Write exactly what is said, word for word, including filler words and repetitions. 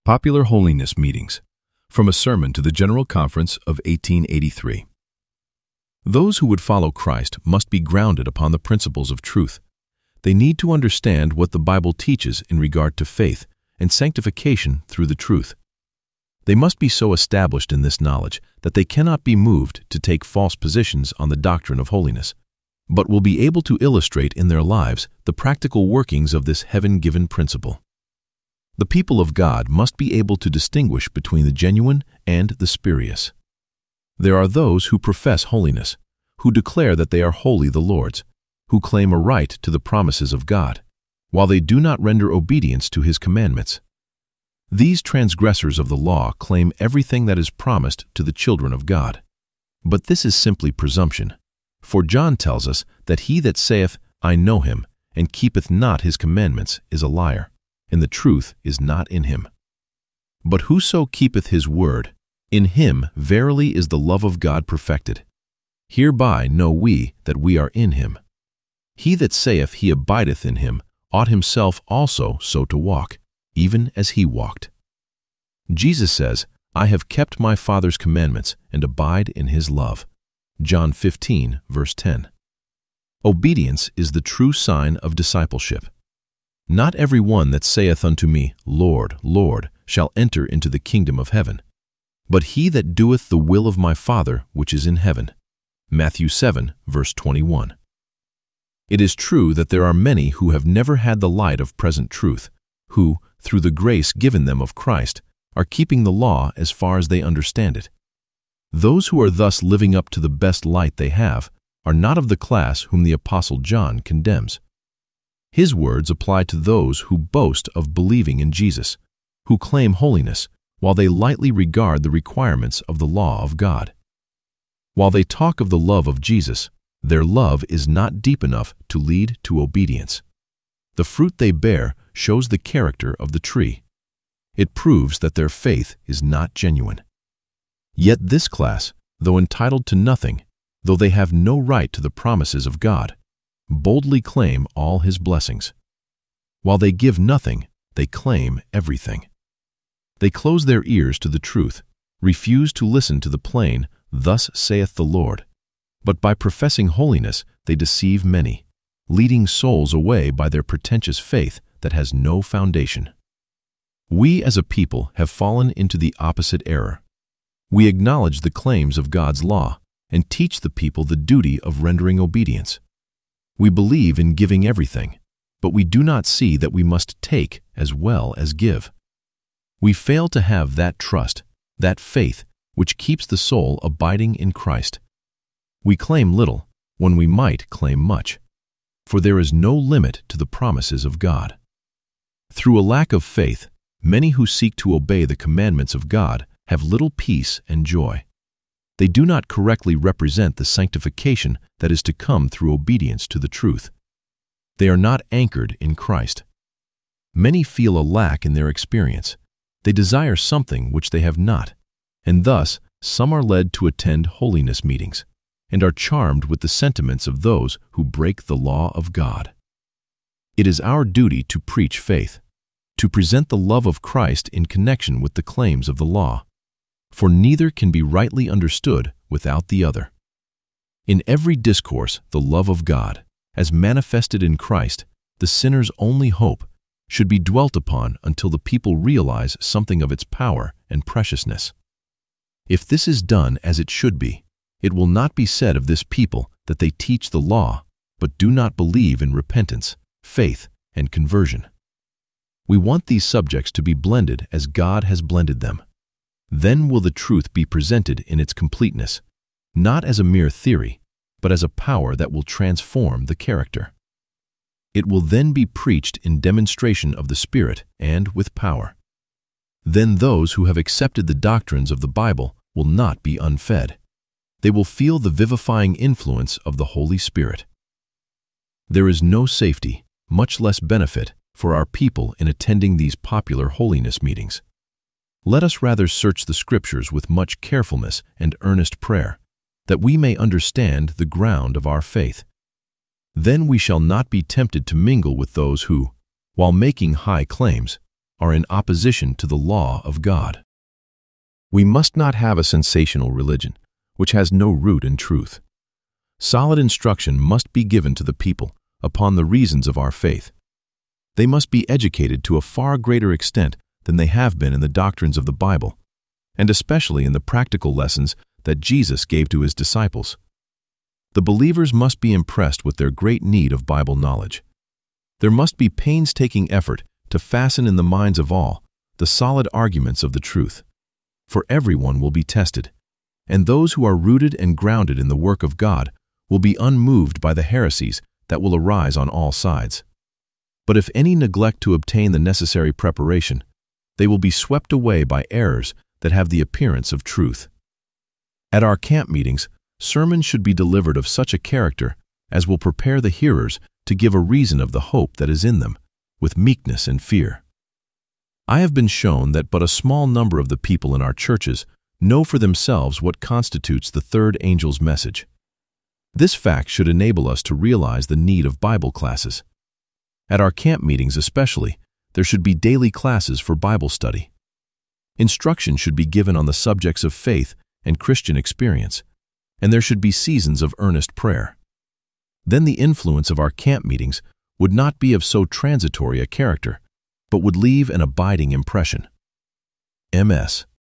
Popular Holiness Meetings, from a sermon to the General Conference of eighteen eighty-three. Those who would follow Christ must be grounded upon the principles of truth. They need to understand what the Bible teaches in regard to faith and sanctification through the truth. They must be so established in this knowledge that they cannot be moved to take false positions on the doctrine of holiness, but will be able to illustrate in their lives the practical workings of this heaven-given principle. The people of God must be able to distinguish between the genuine and the spurious. There are those who profess holiness, who declare that they are wholly the Lord's, who claim a right to the promises of God, while they do not render obedience to His commandments. These transgressors of the law claim everything that is promised to the children of God. But this is simply presumption, for John tells us that he that saith, I know him, and keepeth not his commandments is a liar, and the truth is not in him. But whoso keepeth his word, in him verily is the love of God perfected. Hereby know we that we are in him. He that saith he abideth in him ought himself also so to walk, even as he walked. Jesus says, I have kept my Father's commandments and abide in his love. John fifteen, verse ten. Obedience is the true sign of discipleship. Not every one that saith unto me, Lord, Lord, shall enter into the kingdom of heaven, but he that doeth the will of my Father which is in heaven. Matthew seven, verse twenty-one. It is true that there are many who have never had the light of present truth, who, through the grace given them of Christ, are keeping the law as far as they understand it. Those who are thus living up to the best light they have are not of the class whom the Apostle John condemns. His words apply to those who boast of believing in Jesus, who claim holiness, while they lightly regard the requirements of the law of God. While they talk of the love of Jesus, their love is not deep enough to lead to obedience. The fruit they bear shows the character of the tree. It proves that their faith is not genuine. Yet this class, though entitled to nothing, though they have no right to the promises of God, boldly claim all His blessings. While they give nothing, they claim everything. They close their ears to the truth, refuse to listen to the plain, Thus saith the Lord. But by professing holiness they deceive many, leading souls away by their pretentious faith that has no foundation. We as a people have fallen into the opposite error. We acknowledge the claims of God's law and teach the people the duty of rendering obedience. We believe in giving everything, but we do not see that we must take as well as give. We fail to have that trust, that faith, which keeps the soul abiding in Christ. We claim little when we might claim much, for there is no limit to the promises of God. Through a lack of faith, many who seek to obey the commandments of God have little peace and joy. They do not correctly represent the sanctification that is to come through obedience to the truth. They are not anchored in Christ. Many feel a lack in their experience. They desire something which they have not, and thus some are led to attend holiness meetings and are charmed with the sentiments of those who break the law of God. It is our duty to preach faith, to present the love of Christ in connection with the claims of the law, for neither can be rightly understood without the other. In every discourse, the love of God, as manifested in Christ, the sinner's only hope, should be dwelt upon until the people realize something of its power and preciousness. If this is done as it should be, it will not be said of this people that they teach the law, but do not believe in repentance, faith, and conversion. We want these subjects to be blended as God has blended them. Then will the truth be presented in its completeness, not as a mere theory, but as a power that will transform the character. It will then be preached in demonstration of the Spirit and with power. Then those who have accepted the doctrines of the Bible will not be unfed. They will feel the vivifying influence of the Holy Spirit. There is no safety, much less benefit, for our people in attending these popular holiness meetings. Let us rather search the Scriptures with much carefulness and earnest prayer, that we may understand the ground of our faith. Then we shall not be tempted to mingle with those who, while making high claims, are in opposition to the law of God. We must not have a sensational religion, which has no root in truth. Solid instruction must be given to the people upon the reasons of our faith. They must be educated to a far greater extent than they have been in the doctrines of the Bible, and especially in the practical lessons that Jesus gave to his disciples. The believers must be impressed with their great need of Bible knowledge. There must be painstaking effort to fasten in the minds of all the solid arguments of the truth, for everyone will be tested, and those who are rooted and grounded in the work of God will be unmoved by the heresies that will arise on all sides. But if any neglect to obtain the necessary preparation, they will be swept away by errors that have the appearance of truth. At our camp meetings, sermons should be delivered of such a character as will prepare the hearers to give a reason of the hope that is in them, with meekness and fear. I have been shown that but a small number of the people in our churches know for themselves what constitutes the third angel's message. This fact should enable us to realize the need of Bible classes. At our camp meetings especially, there should be daily classes for Bible study. Instruction should be given on the subjects of faith and Christian experience, and there should be seasons of earnest prayer. Then the influence of our camp meetings would not be of so transitory a character, but would leave an abiding impression. M S